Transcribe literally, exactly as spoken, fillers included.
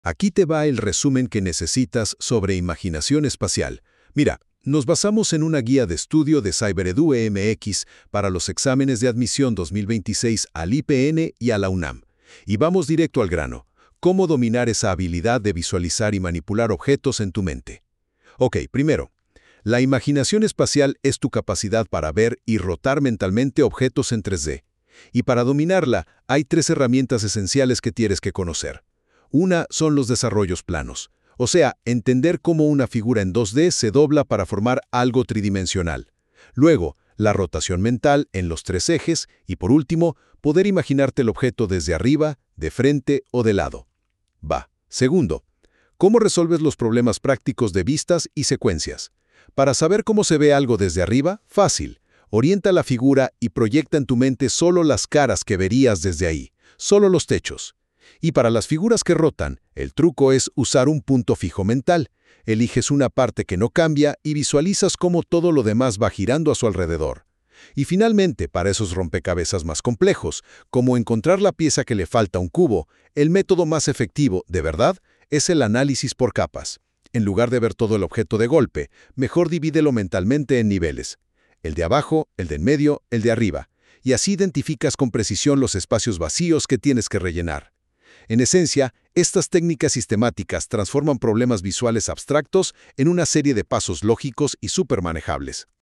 Aquí te va el resumen que necesitas sobre imaginación espacial. Mira, nos basamos en una guía de estudio de CyberEdu E M X para los exámenes de admisión dos mil veintiséis al I P N y a la UNAM. Y vamos directo al grano. ¿Cómo dominar esa habilidad de visualizar y manipular objetos en tu mente? Ok, primero, la imaginación espacial es tu capacidad para ver y rotar mentalmente objetos en tres D. Y para dominarla, hay tres herramientas esenciales que tienes que conocer. Una son los desarrollos planos, o sea, entender cómo una figura en dos D se dobla para formar algo tridimensional. Luego, la rotación mental en los tres ejes y, por último, poder imaginarte el objeto desde arriba, de frente o de lado. Va. Segundo, ¿cómo resolves los problemas prácticos de vistas y secuencias? Para saber cómo se ve algo desde arriba, fácil. Orienta la figura y proyecta en tu mente solo las caras que verías desde ahí, solo los techos. Y para las figuras que rotan, el truco es usar un punto fijo mental. Eliges una parte que no cambia y visualizas cómo todo lo demás va girando a su alrededor. Y finalmente, para esos rompecabezas más complejos, como encontrar la pieza que le falta a un cubo, el método más efectivo, de verdad, es el análisis por capas. En lugar de ver todo el objeto de golpe, mejor divídelo mentalmente en niveles. El de abajo, el de en medio, el de arriba. Y así identificas con precisión los espacios vacíos que tienes que rellenar. En esencia, estas técnicas sistemáticas transforman problemas visuales abstractos en una serie de pasos lógicos y supermanejables.